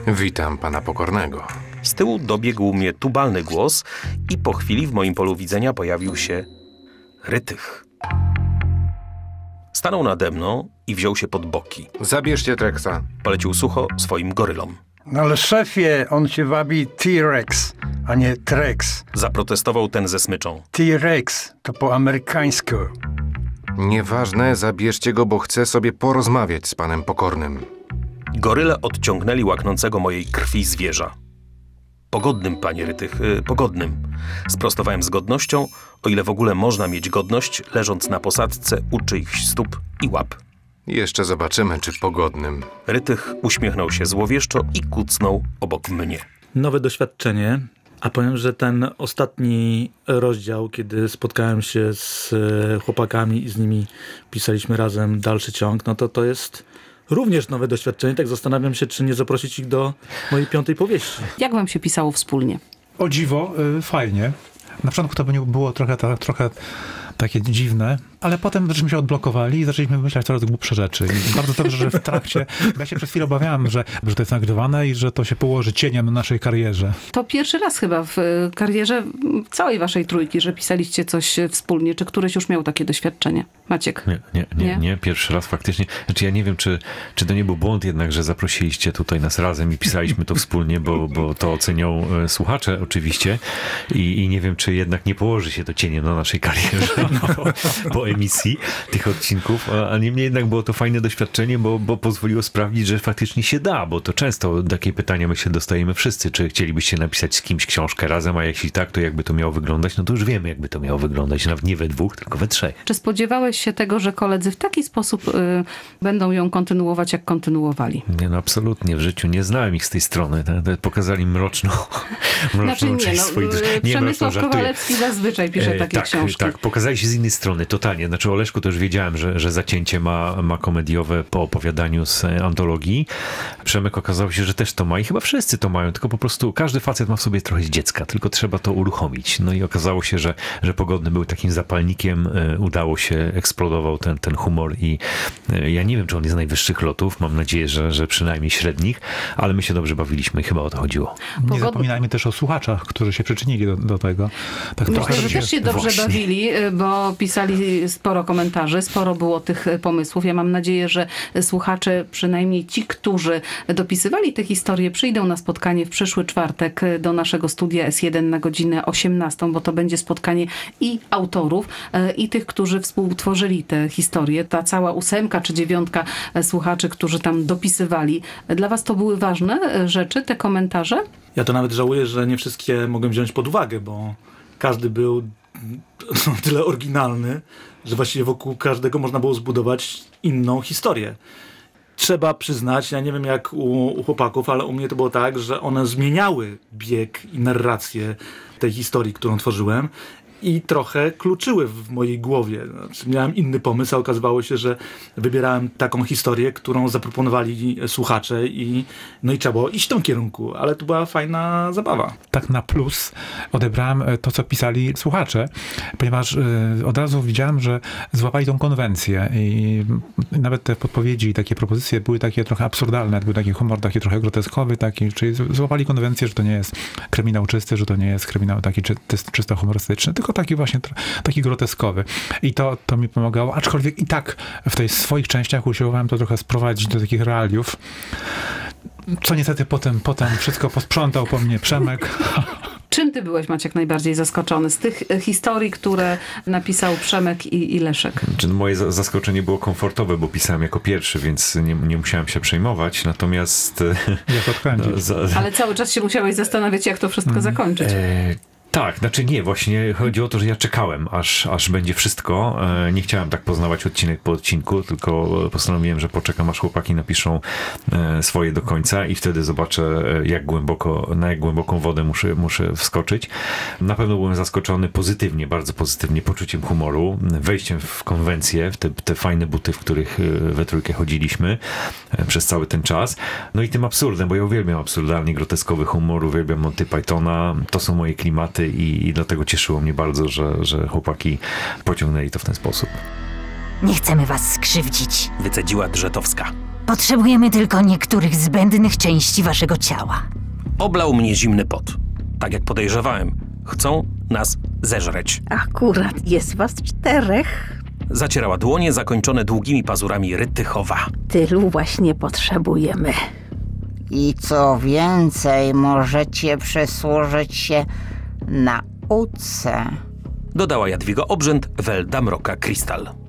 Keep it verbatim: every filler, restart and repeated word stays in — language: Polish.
Witam pana pokornego. Z tyłu dobiegł mnie tubalny głos i po chwili w moim polu widzenia pojawił się Rytych. Stanął nade mną i wziął się pod boki. Zabierzcie Treksa. Polecił sucho swoim gorylom. No ale szefie, on się wabi T-Rex, a nie Trex. Zaprotestował ten ze smyczą. T-Rex to po amerykańsku. Nieważne, zabierzcie go, bo chcę sobie porozmawiać z panem pokornym. Goryle odciągnęli łaknącego mojej krwi zwierza. Pogodnym, panie Rytych, yy, pogodnym. Sprostowałem z godnością, o ile w ogóle można mieć godność, leżąc na posadzce u czyichś stóp i łap. Jeszcze zobaczymy, czy pogodnym. Rytych uśmiechnął się złowieszczo i kucnął obok mnie. Nowe doświadczenie, a powiem, że ten ostatni rozdział, kiedy spotkałem się z chłopakami i z nimi pisaliśmy razem dalszy ciąg, no to to jest również nowe doświadczenie. Tak zastanawiam się, czy nie zaprosić ich do mojej piątej powieści. Jak wam się pisało wspólnie? O dziwo, y, fajnie. Na początku to było trochę, ta, trochę takie dziwne, ale potem żeśmy się odblokowali i zaczęliśmy wymyślać coraz głupsze rzeczy. I bardzo dobrze, że w trakcie, bo ja się przez chwilę obawiałem, że, że to jest nagrywane i że to się położy cieniem na naszej karierze. To pierwszy raz chyba w karierze całej waszej trójki, że pisaliście coś wspólnie. Czy któryś już miał takie doświadczenie? Maciek? Nie, nie, nie, Nie? nie, pierwszy raz faktycznie. Znaczy ja nie wiem, czy, czy to nie był błąd jednak, że zaprosiliście tutaj nas razem i pisaliśmy to wspólnie, bo, bo to ocenią e, słuchacze oczywiście I, i nie wiem, czy jednak nie położy się to cieniem na naszej karierze po, po emisji tych odcinków, a, a niemniej jednak było to fajne doświadczenie, bo, bo pozwoliło sprawdzić, że faktycznie się da, bo to często takie pytania my się dostajemy wszyscy, czy chcielibyście napisać z kimś książkę razem, a jeśli tak, to jakby to miało wyglądać, no to już wiemy, jakby to miało wyglądać, nawet nie we dwóch, tylko we trzech. Czy spodziewałeś się tego, że koledzy w taki sposób y, będą ją kontynuować, jak kontynuowali? Nie, no absolutnie, w życiu nie znałem ich z tej strony, te, te pokazali mroczną, mroczną Znaczy nie, część no, swojej y, nie, Przemysław mroczną, żartuję. Kowalewski zazwyczaj pisze E, takie tak, książki. Tak, pokazali się z innej strony, totalnie. Znaczy o Leszku to już wiedziałem, że, że Zacięcie ma, ma komediowe po opowiadaniu z antologii. Przemek okazało się, że też to ma i chyba wszyscy to mają, tylko po prostu każdy facet ma w sobie trochę z dziecka, tylko trzeba to uruchomić. No i okazało się, że, że Pogodny był takim zapalnikiem, e, udało się, eksplodował ten, ten humor i e, ja nie wiem, czy on jest z najwyższych lotów, mam nadzieję, że, że przynajmniej średnich, ale my się dobrze bawiliśmy i chyba o to chodziło. Nie Pogod- zapominajmy też o słuchaczach, którzy się przyczynili do, do tego. Tak Myślę, trochę że się- też się dobrze Właśnie. bawili, bo pisali sporo komentarzy, sporo było tych pomysłów. Ja mam nadzieję, że słuchacze, przynajmniej ci, którzy dopisywali te historie, przyjdą na spotkanie w przyszły czwartek do naszego studia S jeden na godzinę osiemnastą, bo to będzie spotkanie i autorów, i tych, którzy współtworzyli te historie. Ta cała ósemka czy dziewiątka słuchaczy, którzy tam dopisywali. Dla was to były ważne rzeczy, te komentarze? Ja to nawet żałuję, że nie wszystkie mogłem wziąć pod uwagę, bo każdy był no, tyle oryginalny, że właściwie wokół każdego można było zbudować inną historię. Trzeba przyznać, ja nie wiem jak u, u chłopaków, ale u mnie to było tak, że one zmieniały bieg i narrację tej historii, którą tworzyłem i trochę kluczyły w mojej głowie. Znaczy, miałem inny pomysł, a okazywało się, że wybierałem taką historię, którą zaproponowali słuchacze i no i trzeba było iść w tym kierunku, ale to była fajna zabawa. Tak na plus odebrałem to, co pisali słuchacze, ponieważ y, od razu widziałem, że złapali tą konwencję i nawet te podpowiedzi i takie propozycje były takie trochę absurdalne, był taki humor taki trochę groteskowy, taki, czyli z- złapali konwencję, że to nie jest kryminał czysty, że to nie jest kryminał taki czy, ty- czysto humorystyczny, tylko taki właśnie tro- taki groteskowy. I to, to mi pomagało, aczkolwiek i tak w tej swoich częściach usiłowałem to trochę sprowadzić do takich realiów, co niestety potem, potem wszystko posprzątał po mnie Przemek. Czym ty byłeś, Maciek, najbardziej zaskoczony z tych e, historii, które napisał Przemek i, i Leszek? Czy moje za- zaskoczenie było komfortowe, bo pisałem jako pierwszy, więc nie, nie musiałem się przejmować, natomiast Jak odkręcić. no, za, Ale cały czas się musiałeś zastanawiać, jak to wszystko zakończyć. e, tak, znaczy nie, właśnie chodzi o to, że ja czekałem, aż, aż będzie wszystko. E, nie chciałem tak poznawać odcinek po odcinku, tylko postanowiłem, że poczekam, aż chłopaki napiszą e, swoje do końca i wtedy zobaczę, e, jak głęboko, na jak głęboką wodę muszę, muszę wskoczyć. Na pewno byłem zaskoczony pozytywnie, bardzo pozytywnie poczuciem humoru, wejściem w konwencję, w te, te fajne buty, w których e, we trójkę chodziliśmy e, przez cały ten czas. No i tym absurdem, bo ja uwielbiam absurdalnie groteskowy humor, uwielbiam Monty Pythona, to są moje klimaty i, i dlatego cieszyło mnie bardzo, że, że chłopaki pociągnęli to w ten sposób. Nie chcemy was skrzywdzić. Wycedziła Drzetowska. Potrzebujemy tylko niektórych zbędnych części waszego ciała. Oblał mnie zimny pot. Tak jak podejrzewałem. Chcą nas zeżreć. Akurat jest was czterech. Zacierała dłonie zakończone długimi pazurami Rytychowa. Tylu właśnie potrzebujemy. I co więcej, możecie przysłużyć się nauce. Dodała Jadwiga Obrzęd wel Damroka Krystal.